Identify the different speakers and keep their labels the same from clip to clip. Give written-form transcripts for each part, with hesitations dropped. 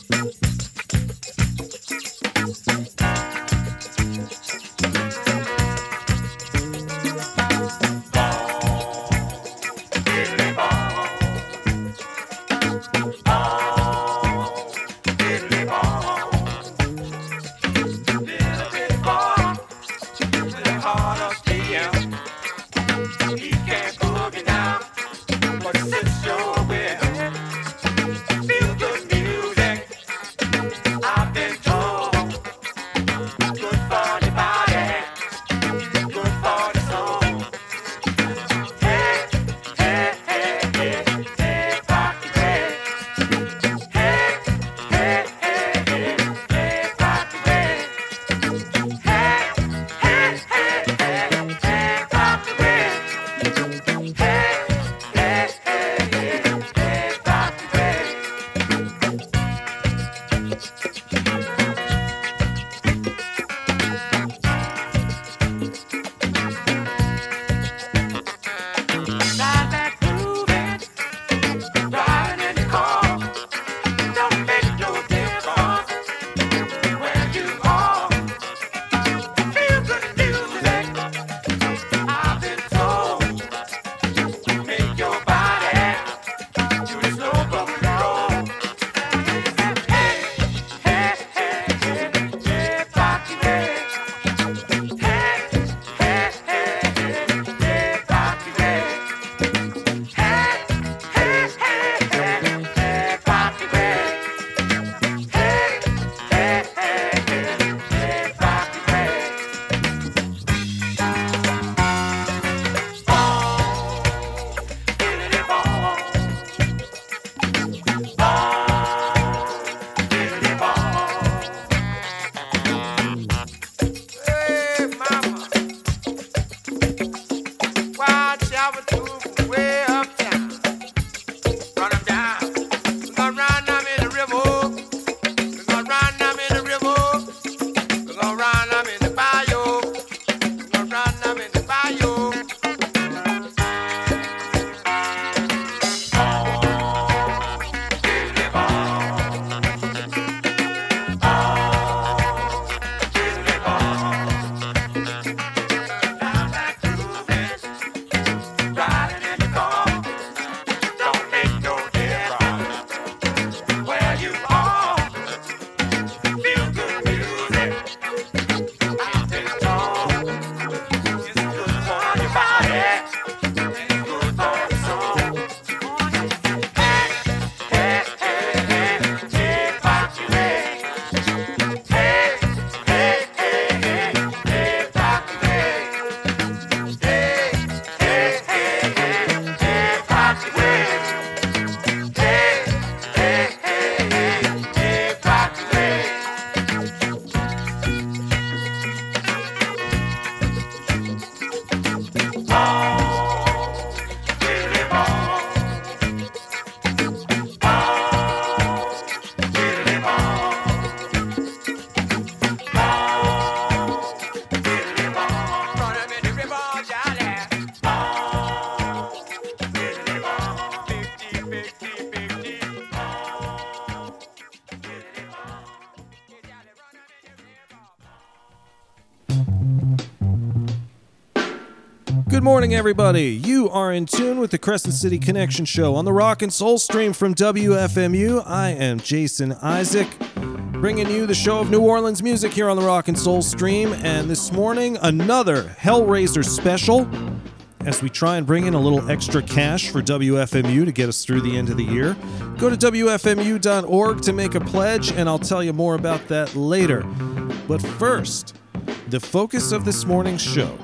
Speaker 1: Good morning, everybody. You are in tune with the Crescent City Connection Show on the Rock and Soul Stream from WFMU. I am Jason Isaac, bringing you the show of New Orleans music here on the Rock and Soul Stream. And this morning, another Hellraiser special as we try and bring in a little extra cash for WFMU to get us through the end of the year. Go to WFMU.org to make a pledge, and I'll tell you more about that later. But first, the focus of this morning's show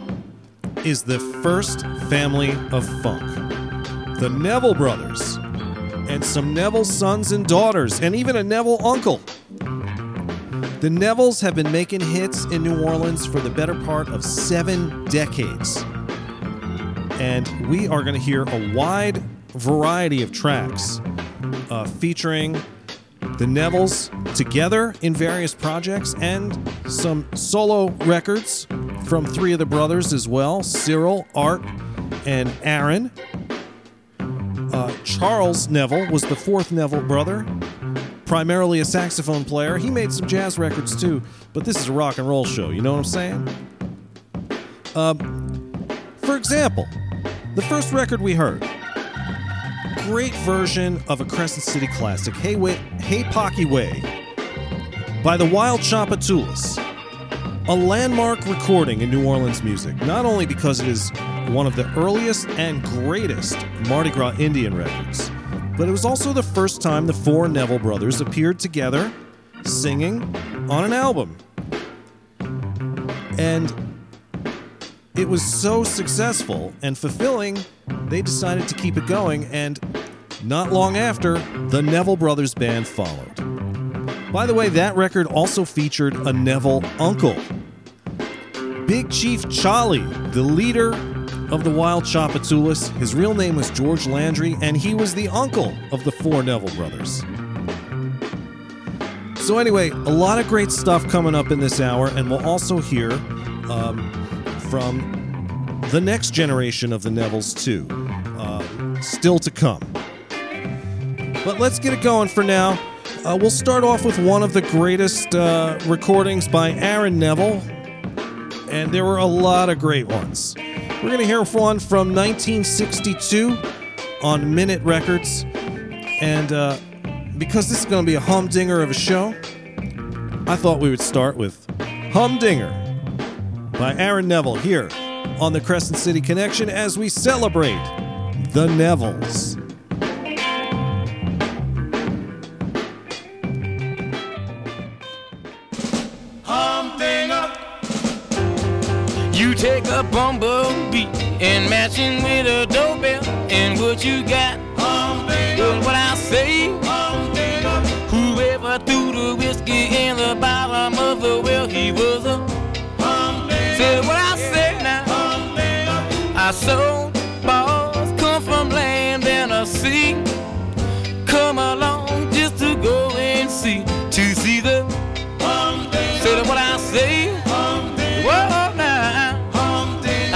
Speaker 1: is the first family of funk. The Neville brothers, and some Neville sons and daughters, and even a Neville uncle. The Nevilles have been making hits in New Orleans for the better part of 7 decades. And we are going to hear a wide variety of tracks featuring the Nevilles together in various projects and some solo records from 3 of the brothers as well, Cyril, Art, and Aaron. Charles Neville was the 4th Neville brother. primarily a saxophone player. He made some jazz records too, but this is a rock and roll show, you know what I'm saying? For example, the first record we heard, great version of a Crescent City classic, Hey Pocky Way, by the Wild Tchoupitoulas, a landmark recording in New Orleans music, not only because it is one of the earliest and greatest Mardi Gras Indian records, but it was also the first time the four Neville brothers appeared together singing on an album. And it was so successful and fulfilling, they decided to keep it going, and not long after, the Neville Brothers Band followed. By the way, that record also featured a Neville uncle. Big Chief Charlie, the leader of the Wild Tchoupitoulas. His real name was George Landry, and he was the uncle of the four Neville brothers. So anyway, a lot of great stuff coming up in this hour, and we'll also hear from the next generation of the Nevilles too, still to come. But let's get it going for now. We'll start off with one of the greatest recordings by Aaron Neville, and there were a lot of great ones. We're going to hear one from 1962 on Minute Records, and because this is going to be a humdinger of a show, I thought we would start with Humdinger by Aaron Neville here on the Crescent City Connection as we celebrate the Nevilles.
Speaker 2: Humdinger, you take a bumblebee and match it with a doorbell, and what you got? Humdinger, what I say? Humdinger, whoever threw the whiskey in the bottom of the well, he was a humdinger. Say what I say now. Humdinger, I sold balls, come from land and a sea, come along just to go and see the humdinger. Say what I say. Humdinger, whoa now. Humdinger,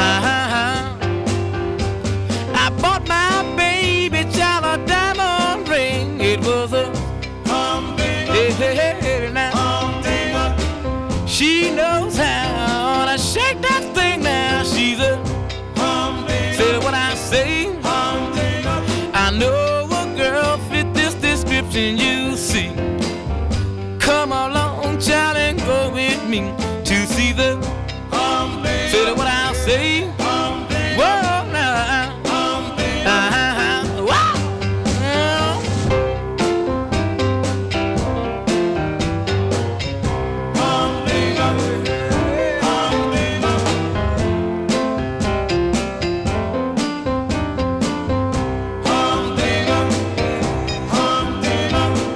Speaker 2: I bought my baby child a diamond ring. It was a humdinger. Hey, now. Humdinger, she knows how to shake that thing now. She's a humdinger. Say what I say. Humdinger, I know a girl fit this description you see. Come along, child, and go with me to see the humdinger. Say what I say. Humdinger, whoa now. Humdinger, wow. Humdinger,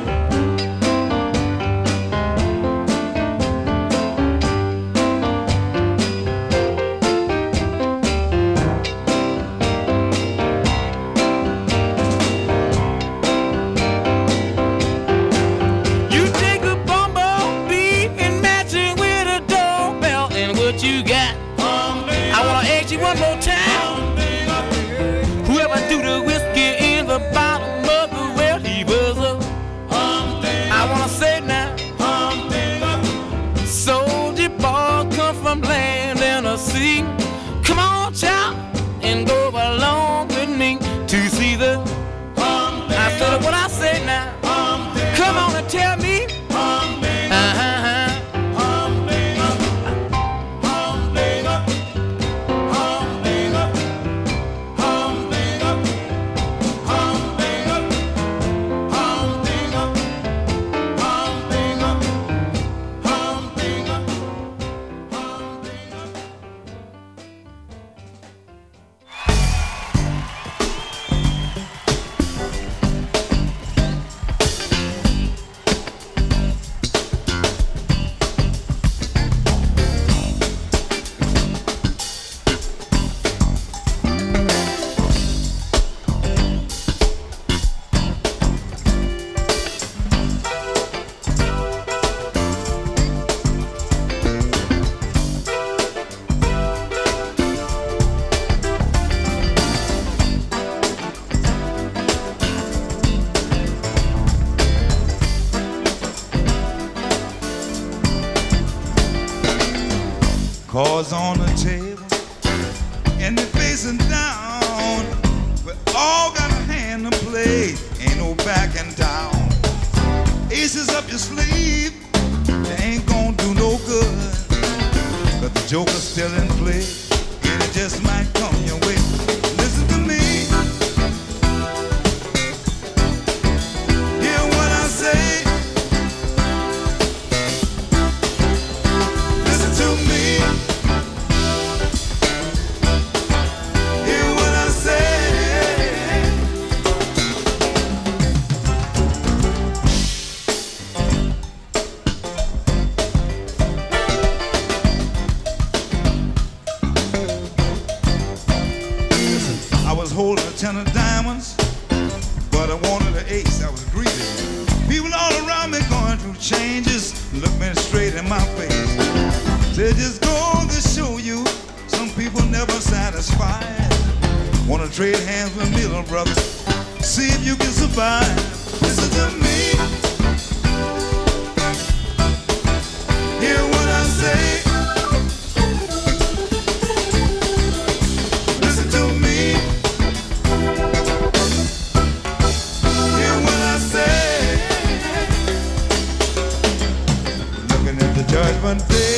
Speaker 3: cards on the table, and they're facing down. We all got a hand to play, ain't no backing down. Aces up your sleeve, they ain't gonna do no good. But the joker's still in play, and it just might come your way. Listen to me, hear what I say. Listen to me, hear what I say. I was holding a 10 of diamonds, but I wanted an ace. I was greedy. People all around me going through changes, look me straight in my face. They just go to show you, some people never satisfied. Wanna trade hands with me, little brother, see if you can survive. Listen to me, hear what I say. Listen to me, hear what I say. Looking at the judgment day,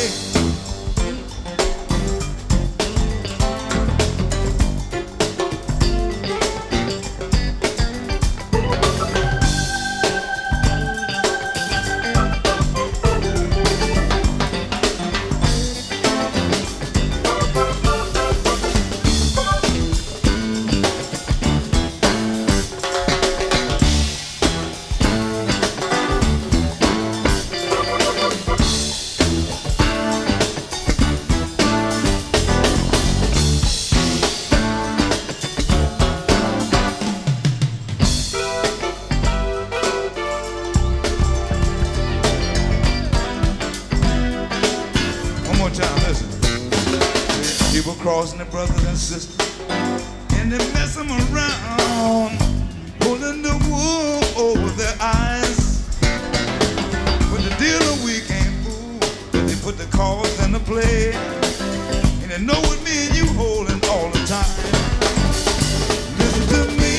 Speaker 3: time, listen. People crossing their brothers and sisters, and they mess them around, pulling the wool over their eyes. But the dealer we can't fool, they put the cards in the play, and they know what me and you holding all the time. Listen to me,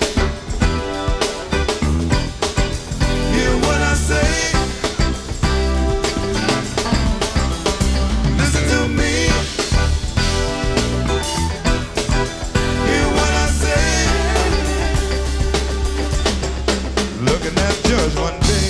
Speaker 3: hear what I say. Listen to me, hear what I say. Looking at judge one day,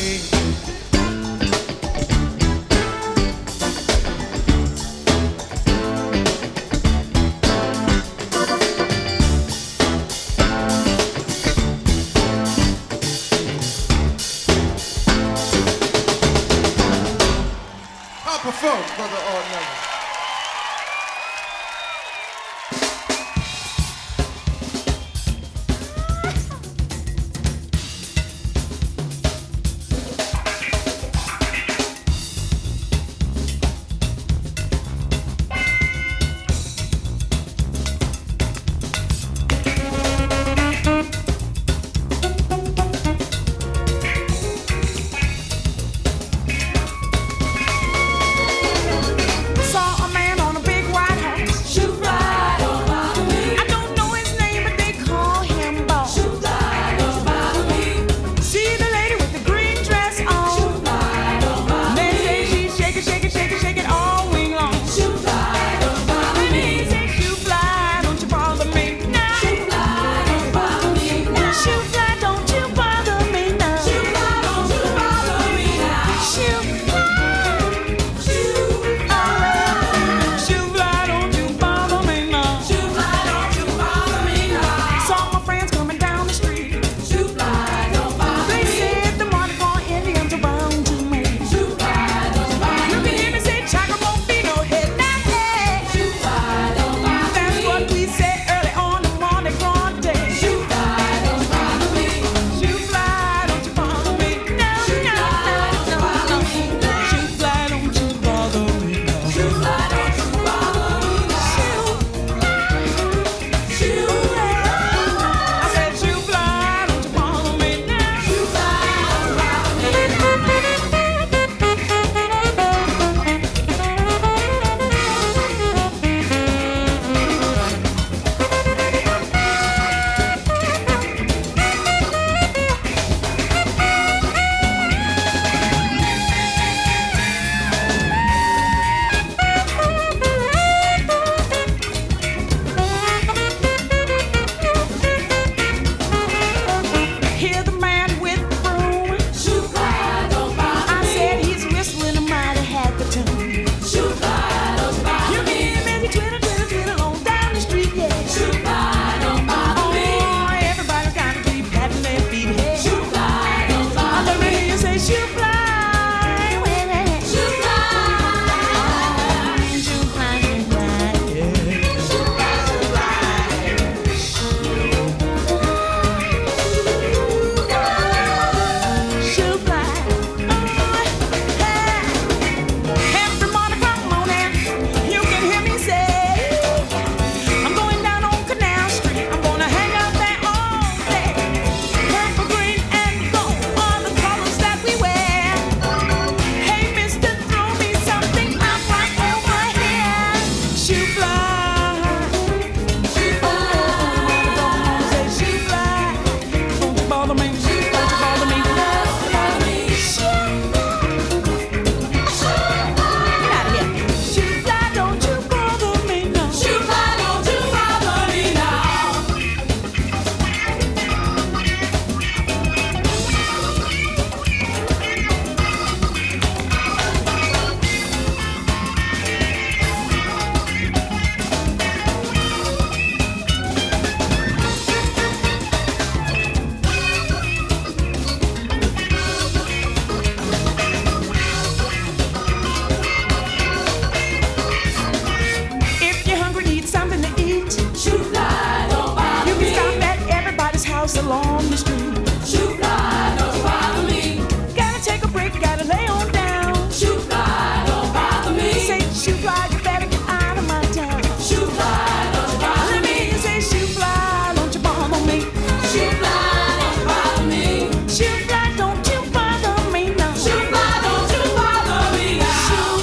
Speaker 4: on the street. Shoot fly, don't bother me. Gotta take a break, gotta lay on down. Shoot fly, don't bother me. Say shoot fly, you better get out of my town. Shoot fly, don't bother me. Say shoot fly, don't you bother me. Shoot fly, don't bother me. Shoot fly, don't you bother me now. Shoot fly, don't you bother me now.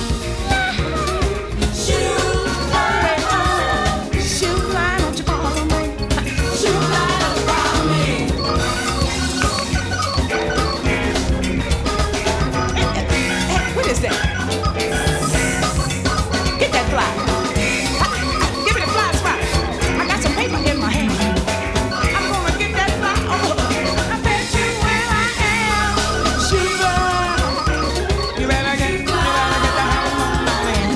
Speaker 4: Shoot fly, shoot fly, don't you bother me. Shoot fly, don't bother me. Hey, what is that? Get that fly. Give me the fly spot. I got some paper in my hand. I'm gonna get that fly. Oh, I bet you where I am. Shoot fly. You better get the hell on my man.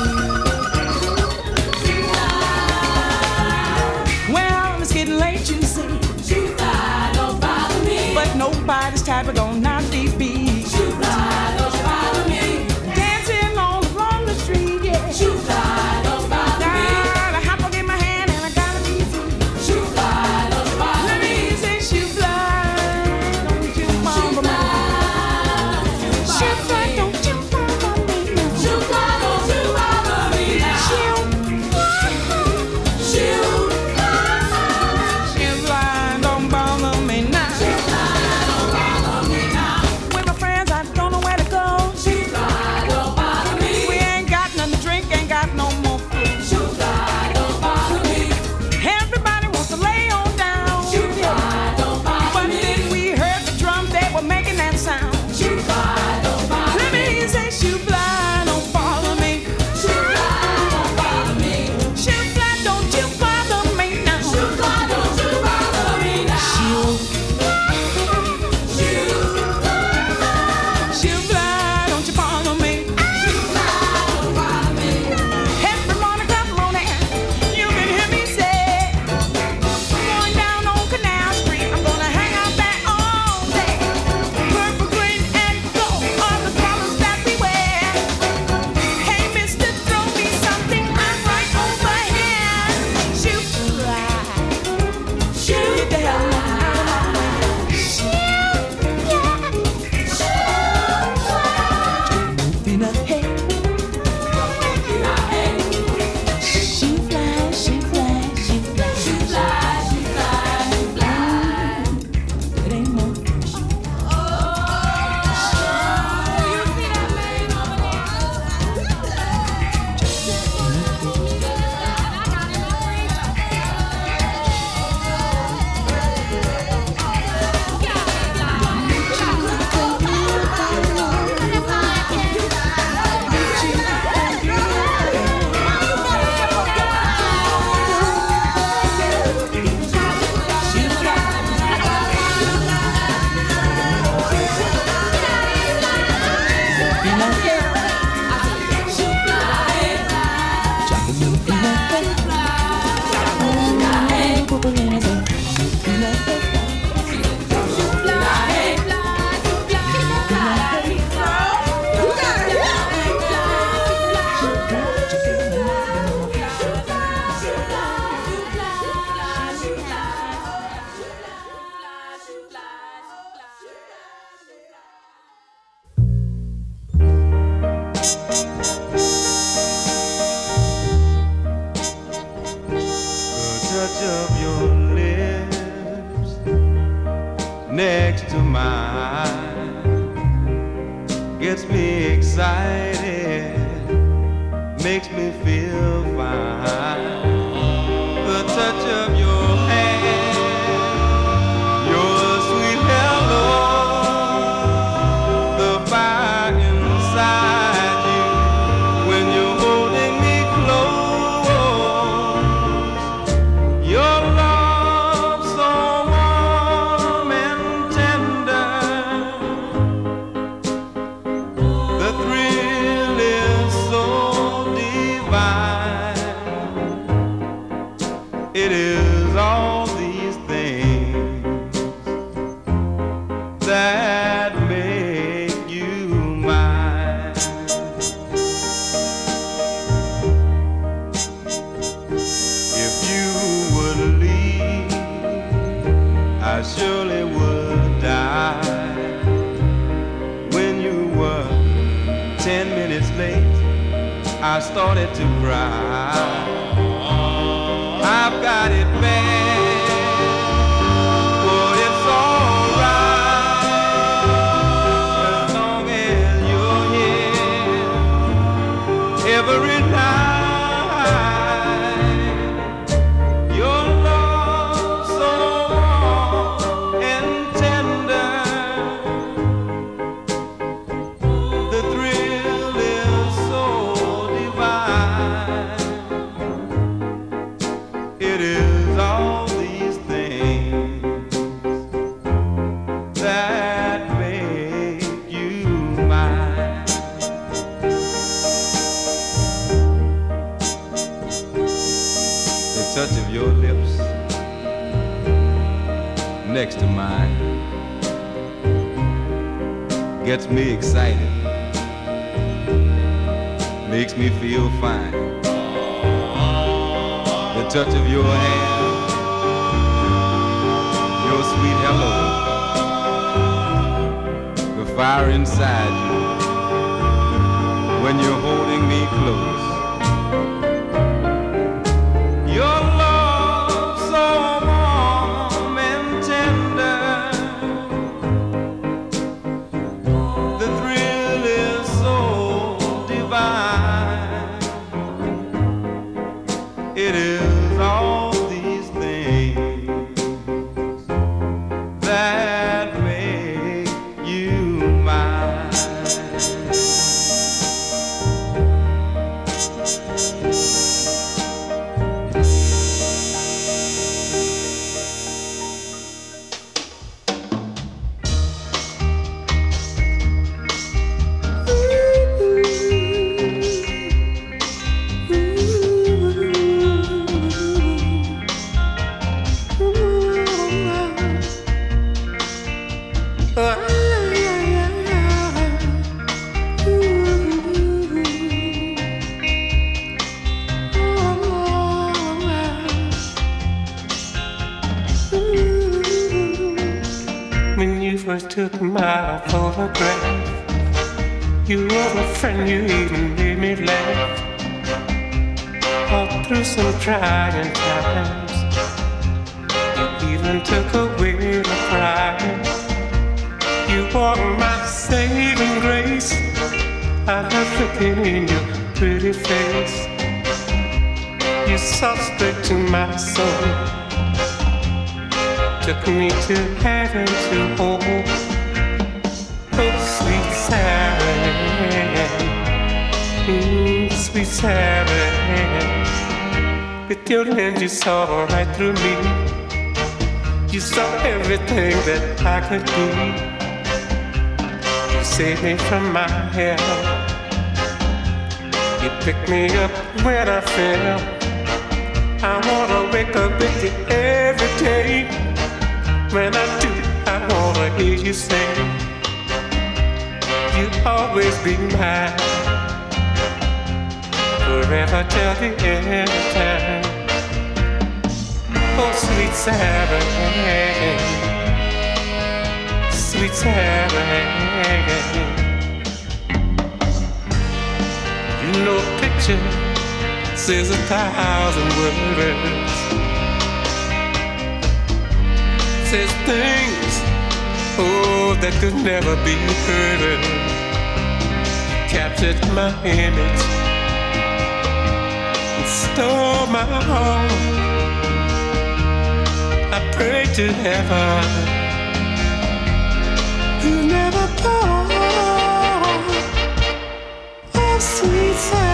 Speaker 4: Well, it's getting late, you see. Shoot fly, don't bother me. But nobody's type of gonna not be beat. Shoot fly, don't bother me. Dancing all along the street, yeah. Shoot fly, don't bother me. Gotta hop up in my hand and I gotta be free. Shoot fly, don't bother me. Let me say shoot fly, don't you bother me. Shoot fly, don't you bother me. Shoot fly, don't you bother me now. Shoot fly, don't bother me now. Shoot fly, don't bother me now. With my friends, I don't know where to go. Shoot fly, don't bother me. We ain't got nothing to drink, ain't got no more food. Shoot fly, don't bother me. Everybody wants to lay on down. Shoot fly, don't bother me. But then we heard the drums, they were making that sound. Shoot fly, don't bother me. Let me say shoot fly, don't bother me. Shoot fly, don't bother me. Shoot fly, don't you bother me now. Shoot fly, don't you bother me now. Shoot fly, don't you bother me. Shoot fly, don't bother me. Every morning, come on in. You can hear me say, going down on Canal Street, I'm gonna hang out there all day. Purple, green, and gold are the colors that we wear. Hey, mister, throw me something, I'm right over here. Shoot fly, shoot get the hell out of my way. Shoot fly, moving ahead. Shoot fly, shoot fly, shoot fly, shoot fly, shoot fly, shoot fly. It ain't no
Speaker 3: touch of your lips next to mine gets me excited, makes me feel fine. The touch of your hand, your sweet hello, the fire inside you when you're holding me close. Your love so warm and tender, the thrill is so divine. It is all these things that make you mine. If you would leave, I should I started to cry. I've got it bad, but it's alright as long as you're here. Every night, your love so warm and tender. The thrill is so divine. It is all these things that make you mine. The touch of your lips next to mine gets me excited, makes me feel fine. The touch of your hand, your sweet hello, the fire inside you when you're holding me close. Your love so warm and tender. The thrill is so divine. It is all these things that make you mine.
Speaker 5: When you first took my photograph, you were a friend, you even made me laugh. All through some trying times, you even took away the crying. You are my saving grace. I love looking in your pretty face. You saw straight to my soul, took me to heaven to hold. Oh, sweet Sarah, sweet Sarah. With your lens you saw right through me. You saw everything that I could be. You saved me from my hell. You picked me up when I fell. I wanna wake up with you every day. When I do, I wanna hear you sing. You'll always be mine, forever till the end of time. Oh, sweet Sarah, sweet Sarah. You know a picture says 1,000 words. Says things, oh, that could never be heard. You captured my image and stole my heart. I pray to heaven you never part. Oh, sweet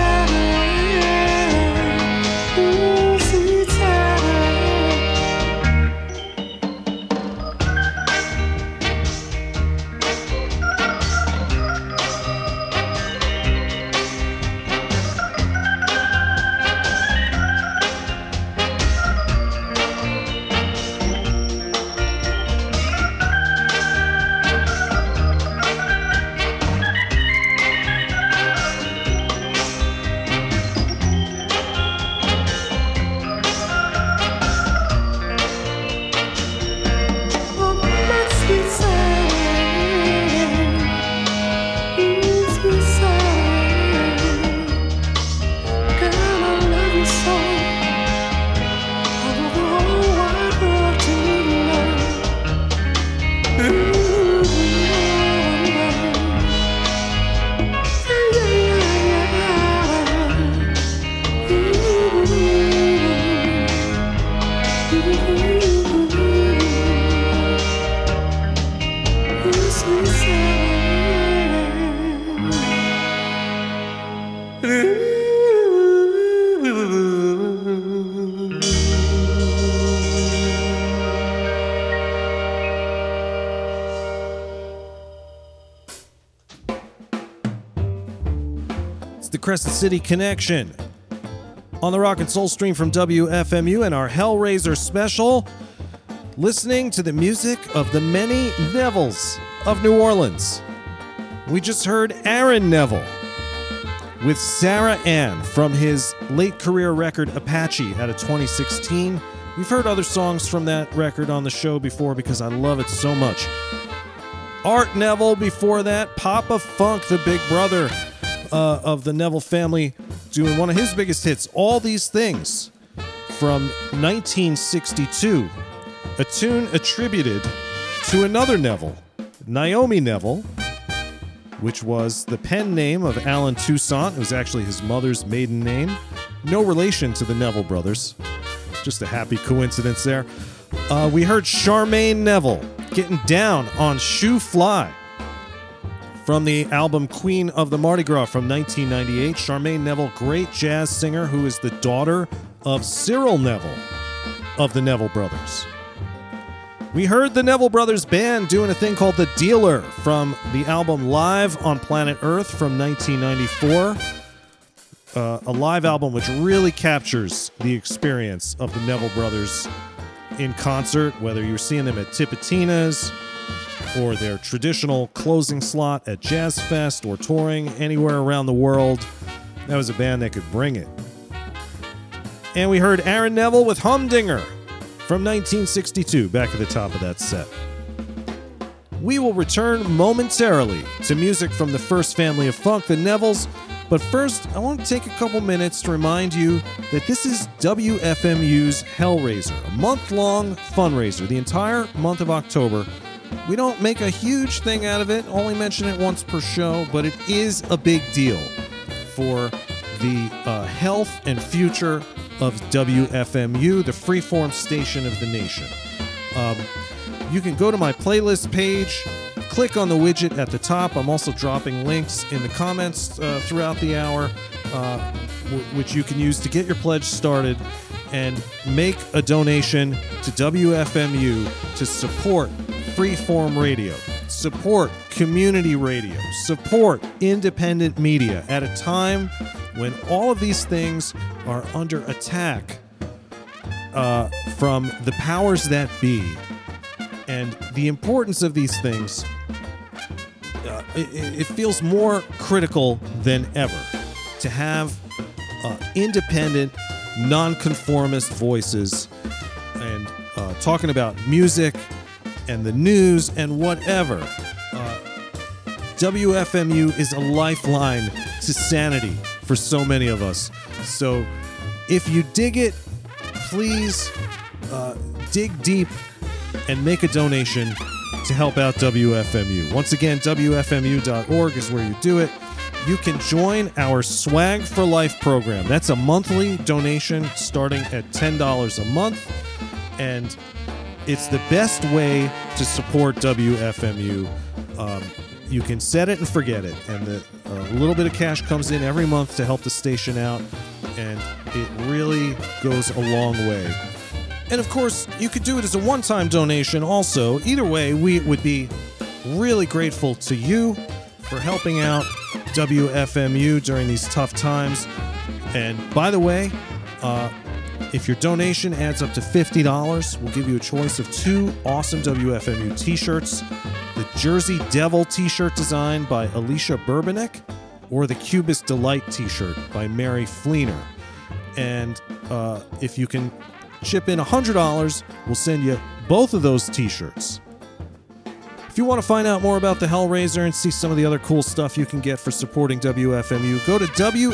Speaker 5: Sarah, oh, sweet Sarah.
Speaker 1: The Crescent City Connection on the Rock and Soul stream from WFMU and our Hellraiser special, listening to the music of the many Nevilles of New Orleans. We just heard Aaron Neville with Sarah Ann from his late career record Apache out of 2016. We've heard other songs from that record on the show before because I love it so much. Art Neville before that, Papa Funk, the big brother of the Neville family, doing one of his biggest hits, All These Things, from 1962. A tune attributed to another Neville, Naomi Neville, which was the pen name of Alan Toussaint. It was actually his mother's maiden name. No relation to the Neville brothers. Just a happy coincidence there. We heard Charmaine Neville getting down on Shoe Fly from the album Queen of the Mardi Gras from 1998. Charmaine Neville, great jazz singer who is the daughter of Cyril Neville of the Neville Brothers. We heard the Neville Brothers Band doing a thing called The Dealer from the album Live on Planet Earth from 1994. A live album which really captures the experience of the Neville Brothers in concert, whether you're seeing them at Tipitina's or their traditional closing slot at Jazz Fest or touring anywhere around the world. That was a band that could bring it. And we heard Aaron Neville with Humdinger from 1962, back at the top of that set. We will return momentarily to music from the first family of funk, the Nevilles, but first, I want to take a couple minutes to remind you that this is WFMU's Hellraiser, a month-long fundraiser, the entire month of October. We don't make a huge thing out of it, only mention it once per show, but it is a big deal for the health and future of WFMU, the freeform station of the nation. You can go to my playlist page, click on the widget at the top. I'm also dropping links in the comments throughout the hour, which you can use to get your pledge started and make a donation to WFMU to support freeform radio, support community radio, support independent media at a time when all of these things are under attack from the powers that be. And the importance of these things, it feels more critical than ever to have independent, nonconformist voices and talking about music and the news and whatever. WFMU is a lifeline to sanity for so many of us. So if you dig it, please dig deep and make a donation to help out WFMU. Once again, WFMU.org is where you do it. You can join our Swag for Life program. That's a monthly donation starting at $10 a month. And it's the best way to support WFMU. You can set it and forget it. And a little bit of cash comes in every month to help the station out. And it really goes a long way. And of course, you could do it as a one-time donation also. Either way, we would be really grateful to you for helping out WFMU during these tough times. And by the way, if your donation adds up to $50, we'll give you a choice of 2 awesome WFMU t-shirts. The Jersey Devil t-shirt design by Alicia Burbanek or the Cubist Delight t-shirt by Mary Fleener. And if you can chip in $100, we'll send you both of those t-shirts. If you want to find out more about the Hellraiser and see some of the other cool stuff you can get for supporting WFMU, go to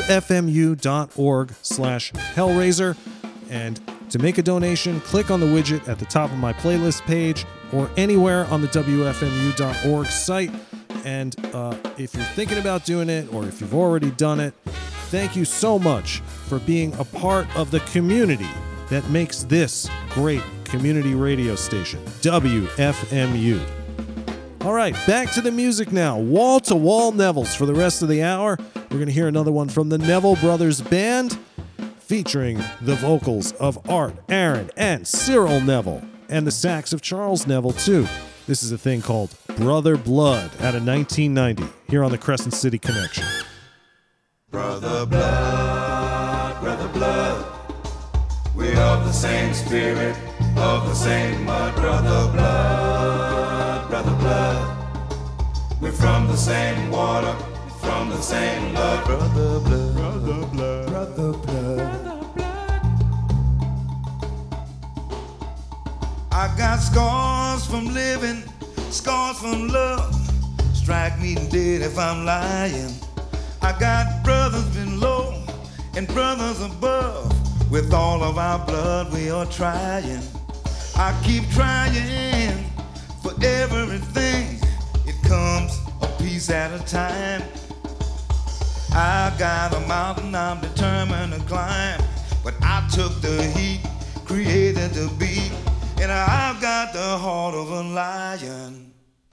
Speaker 1: WFMU.org/Hellraiser. And to make a donation, click on the widget at the top of my playlist page or anywhere on the WFMU.org site. And if you're thinking about doing it or if you've already done it, thank you so much for being a part of the community that makes this great community radio station, WFMU. All right, back to the music now. Wall-to-wall Nevilles for the rest of the hour. We're going to hear another one from the Neville Brothers Band, featuring the vocals of Art, Aaron, and Cyril Neville, and the sax of Charles Neville, too. This is a thing called Brother Blood out of 1990, here on the Crescent City Connection.
Speaker 3: Brother blood, we of the same spirit, of the same mud. Brother blood, we're from the same water, from the same blood. Brother blood, brother blood, brother blood. I got scars from living, scars from love. Strike me dead if I'm lying. I got brothers below and brothers above. With all of our blood we are trying. I keep trying for everything. It comes a piece at a time. I got a mountain I'm determined to climb, but I took the heat, created the beat, and I've got the heart of a lion.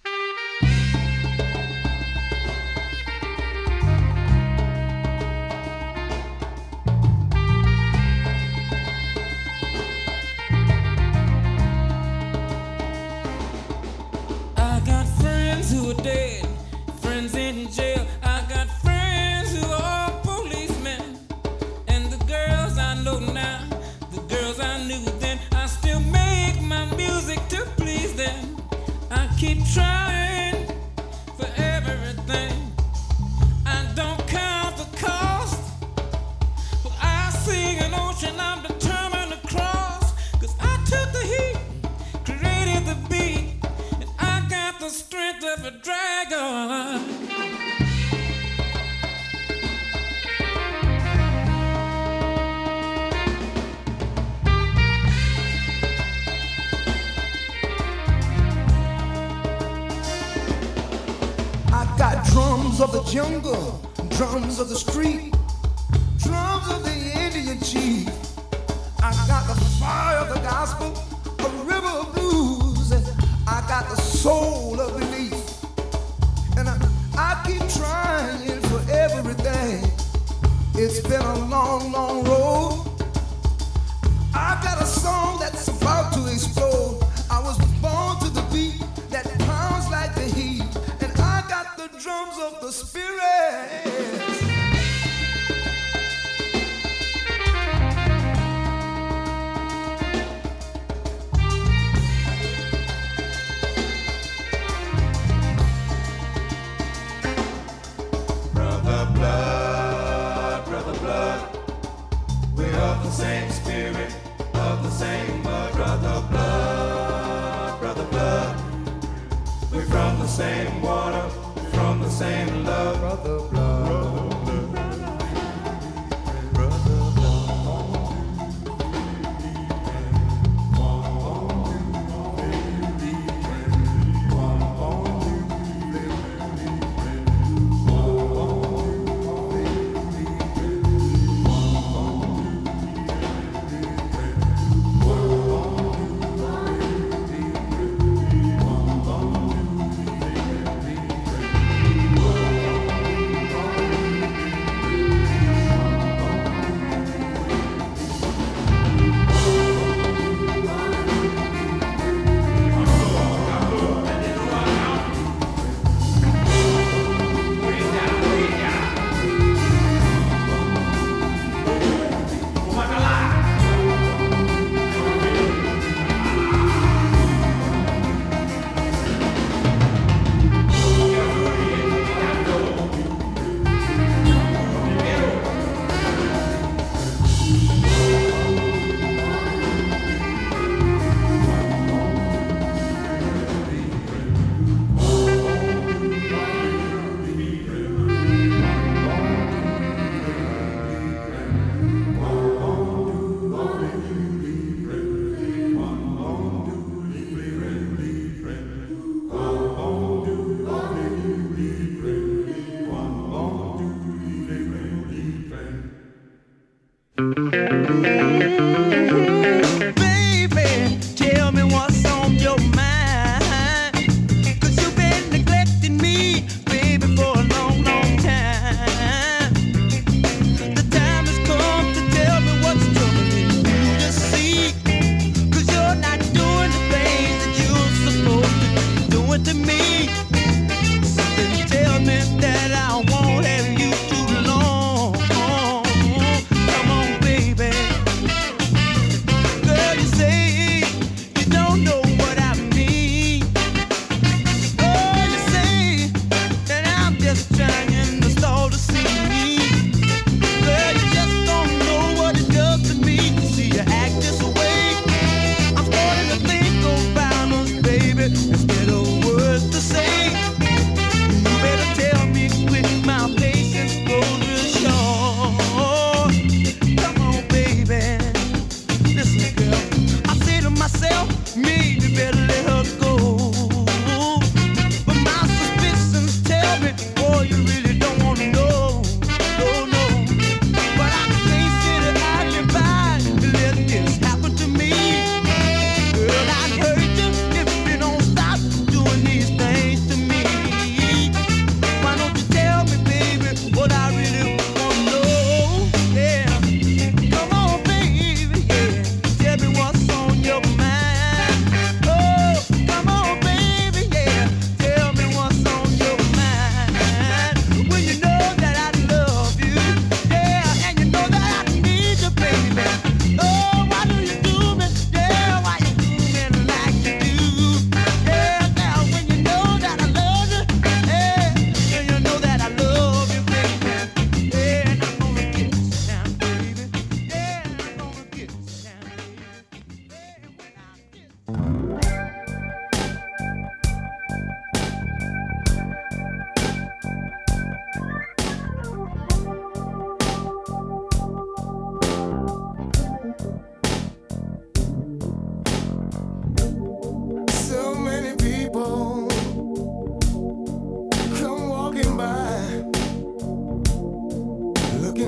Speaker 4: I got friends who are dead, friends in jail. I got friends who are policemen, and the girls I know now, the girls I knew then, I still make my music to please them. I keep trying for everything. I don't count the cost, but I see an ocean I'm determined to cross. 'Cause I took the heat, created the beat, and I got the strength of a dragon.
Speaker 6: I got drums of the jungle, drums of the street, drums of the Indian chief. I got the fire of the gospel, a river of blues, and I got the soul of belief. And I keep trying for everything. It's been a long, long road. I got a song that's about to explode. I was born to the beat that pounds like the heat, and I got the drums of the spirit.
Speaker 3: Brother blood, we're of the same spirit, of the same mud. Brother blood, we're from the same water, from the same love. Brother blood, brother blood.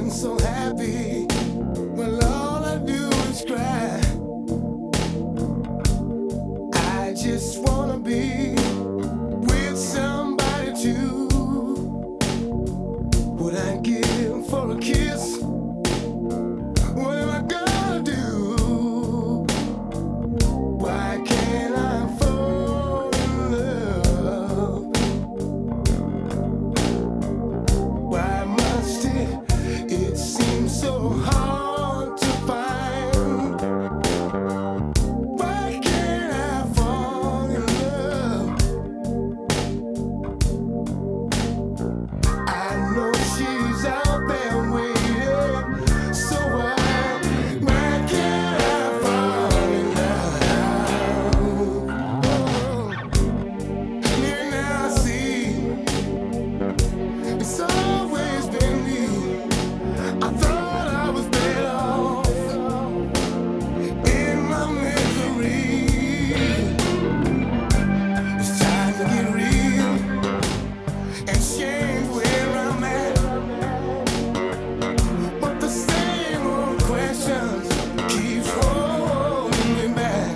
Speaker 6: so happy when all I do is cry. I just wanna be with somebody too. What I give for a kiss? What am I gonna do? Why can't I fall in love? Why must it seem so hard to find? Why can't I fall in love? I know she's out there waiting, so why can't I fall in love? Here now I see it's always been me. I thought I was better off in my misery. It's time to get real and change where I'm at. But the same old questions keep holding me back.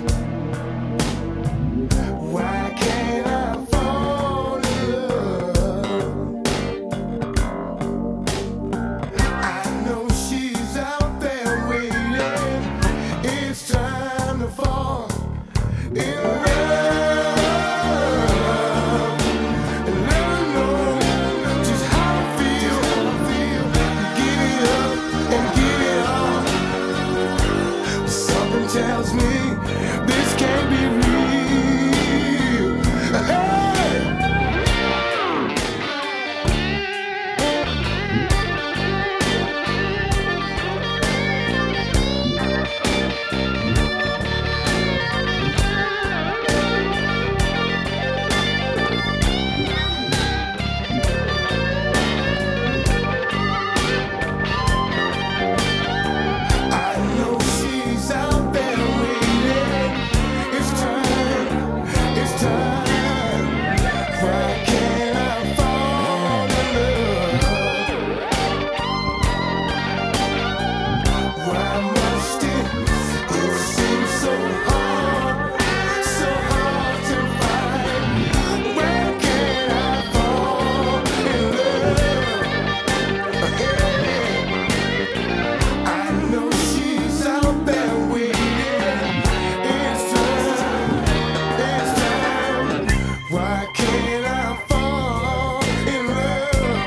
Speaker 6: Why can't I fall in love? I know she's out there waiting. It's time to fall in love. And let her know just how I feel. Give it up and give it all. Something tells me this can't be real. Hey! I know she's out there waiting. It's time. Why can't I fall in love? Why must it seem so hard to find? Where can I fall in love? I know she's out there waiting. It's time. Why can't I fall in love?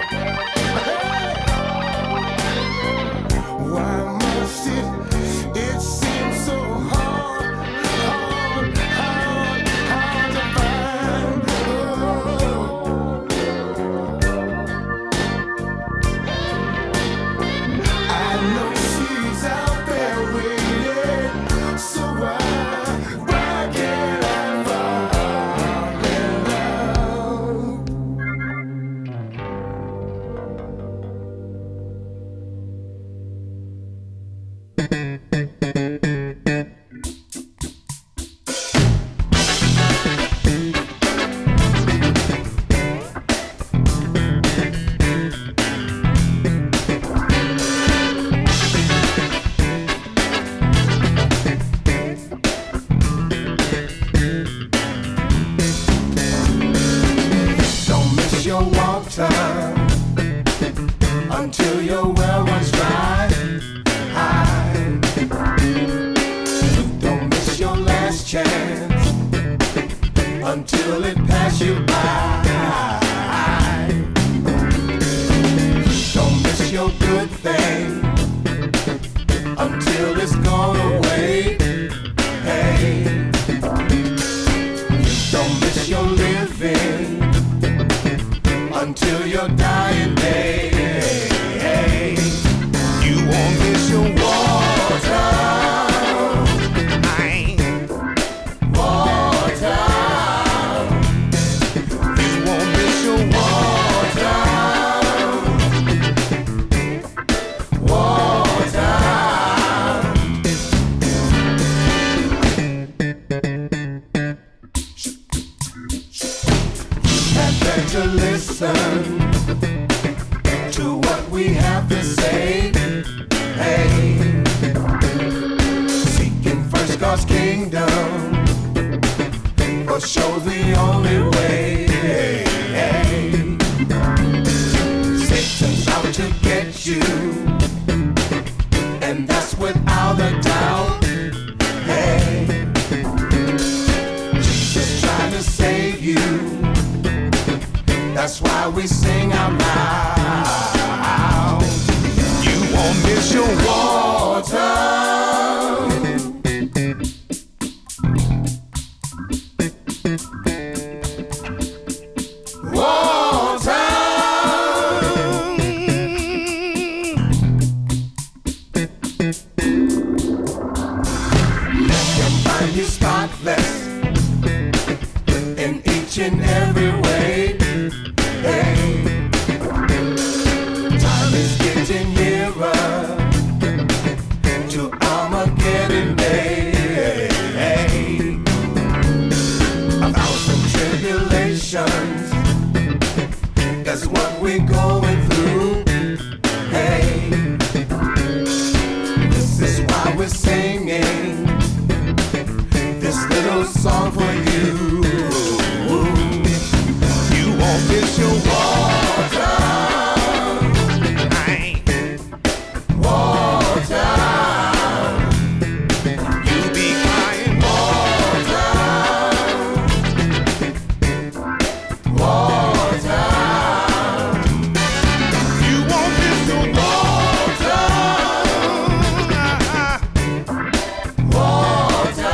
Speaker 6: Why must it seem so hard to find? I know she's out there waiting, so why can't I fall in Don't miss your walk time until your well runs dry. Don't miss your last chance until it passes you by. Don't miss your good thing until it's gone away. Hey, don't miss your living until your dying day. You won't miss your water. Water. You won't miss your water. Water. Had better listen to what we have to say. God's kingdom, for sure the only way. Satan's out to get you, and that's without a doubt. Hey, Jesus trying to save you, that's why we sing out loud. You won't miss your water. Spotless in each and every way. Hey, time is getting nearer to Armageddon Day. Hey, 1,000 tribulations, that's what we're going through. Hey, this is why we're singing this little song for you. You won't miss your water. Water. You'll be crying water. Water. You won't miss your water. Water.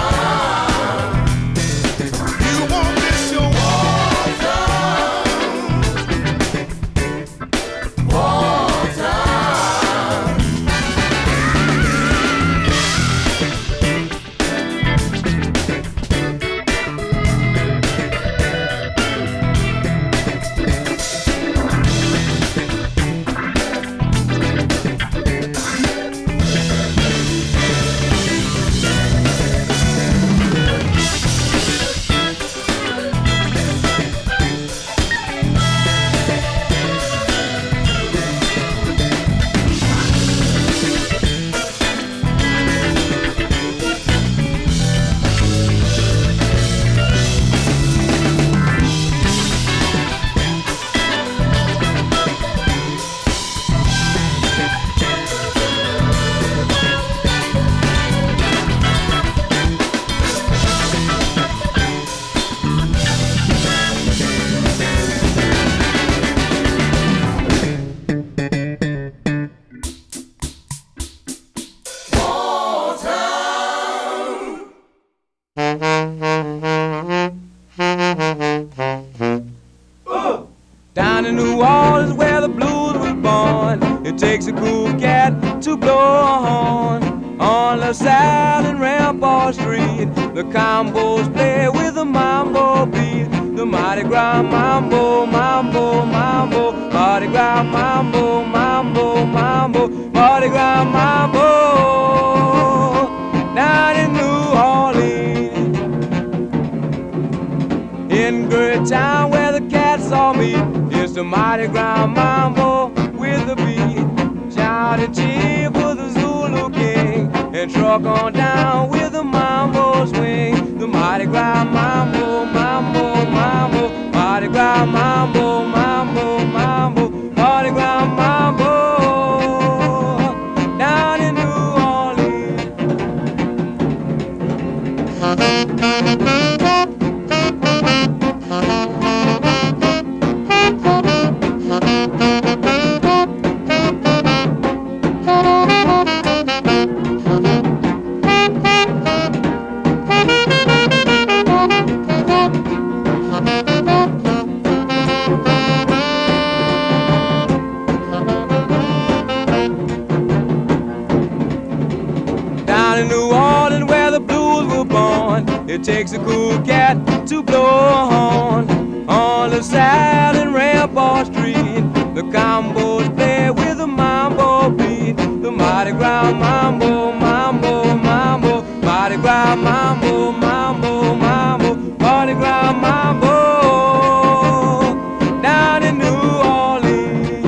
Speaker 4: Down in New Orleans where the blues was born, it takes a cool cat to blow a horn. On LaSalle and Rampart Street, the combos play with the mambo beat. The Mardi Gras mambo, mambo, mambo, Mardi Gras mambo, mambo, mambo, Mardi Gras mambo. Down in New Orleans, in Great Town where the cats all meet, it's the Mardi Gras mambo with the beat. Shout and cheer for the Zulu King, and truck on down with the mambo swing. The Mardi Gras mambo, mambo, mambo, Mardi Gras mambo, mambo, mambo, Mardi Gras mambo. Down in New Orleans. Down in New Orleans where the blues were born, it takes a cool cat to blow a horn. On LaSalle and Rampart Street, the combos play with the mambo beat. The Mardi Gras mambo, mambo, mambo, Mardi Gras mambo, mambo, mambo, Mardi Gras mambo. Down in New Orleans,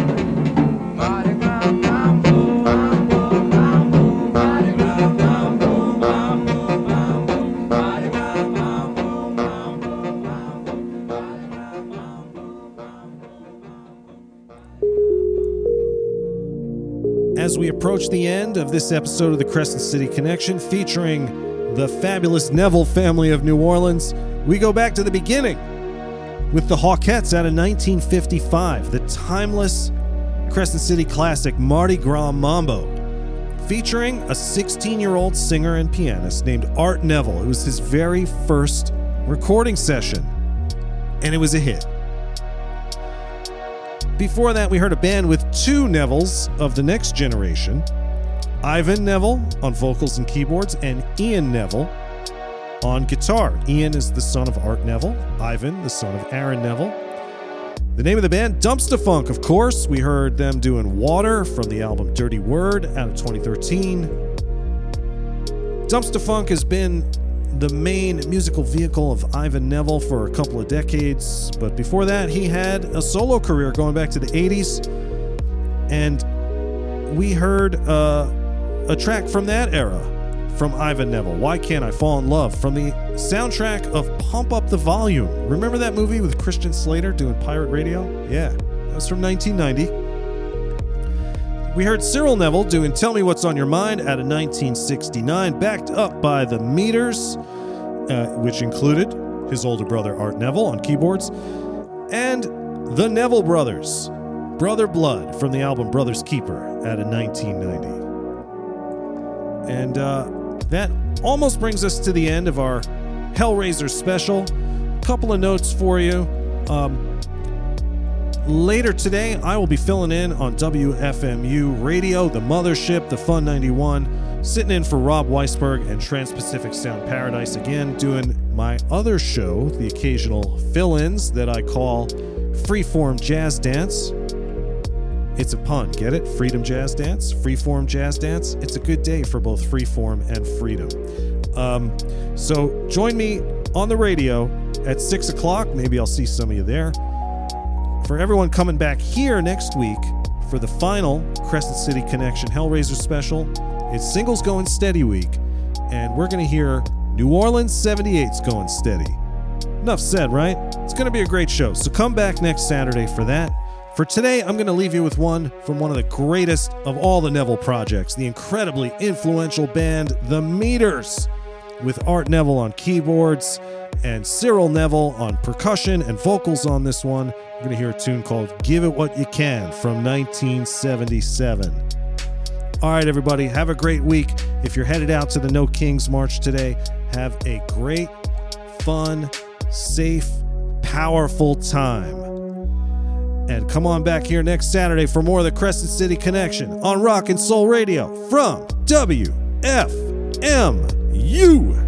Speaker 4: Mardi Gras mambo, mambo, mambo, Mardi Gras mambo.
Speaker 1: as we approach the end of this episode of the Crescent City Connection featuring the fabulous Neville family of New Orleans, we go back to the beginning with the Hawkettes out of 1955, the timeless Crescent City classic Mardi Gras Mambo, featuring a 16-year-old singer and pianist named Art Neville. It was his very first recording session, and it was a hit. Before that, we heard a band with two Nevilles of the next generation, Ivan Neville on vocals and keyboards, and Ian Neville on guitar. Ian is the son of Art Neville, Ivan, the son of Aaron Neville. The name of the band, Dumpster Funk, of course. We heard them doing Water from the album Dirty Word out of 2013. Dumpster Funk has been the main musical vehicle of Ivan Neville for a couple of decades, but before that he had a solo career going back to the 80s, and we heard a track from that era from Ivan Neville, Why Can't I Fall in Love, from the soundtrack of Pump Up the Volume. Remember that movie with Christian Slater doing pirate radio? Yeah, that was from 1990. We heard Cyril Neville doing Tell Me What's on Your Mind out of 1969, backed up by the Meters, which included his older brother Art Neville on keyboards, and the Neville Brothers, Brother Blood from the album Brother's Keeper out of 1990. And that almost brings us to the end of our Hellraiser special. Couple of notes for you. Later today, I will be filling in on WFMU Radio, the Mothership, the Fun 91, sitting in for Rob Weisberg and Trans-Pacific Sound Paradise again, doing my other show, the occasional fill-ins that I call Freeform Jazz Dance. It's a pun, get it? Freedom Jazz Dance, Freeform Jazz Dance. It's a good day for both freeform and freedom. So join me on the radio at 6 o'clock. Maybe I'll see some of you there. For everyone coming back here next week for the final Crescent City Connection Hellraiser special, it's Singles Going Steady week, and we're going to hear New Orleans 78's Going Steady. Enough said, right? It's going to be a great show, so come back next Saturday for that. For today, I'm going to leave you with one from one of the greatest of all the Neville projects, the incredibly influential band The Meters, with Art Neville on keyboards and Cyril Neville on percussion and vocals on this one. We're going to hear a tune called Give It What You Can from 1977. All right, everybody, have a great week. If you're headed out to the No Kings March today, have a great, fun, safe, powerful time. And come on back here next Saturday for more of the Crescent City Connection on Rock and Soul Radio from WFMU.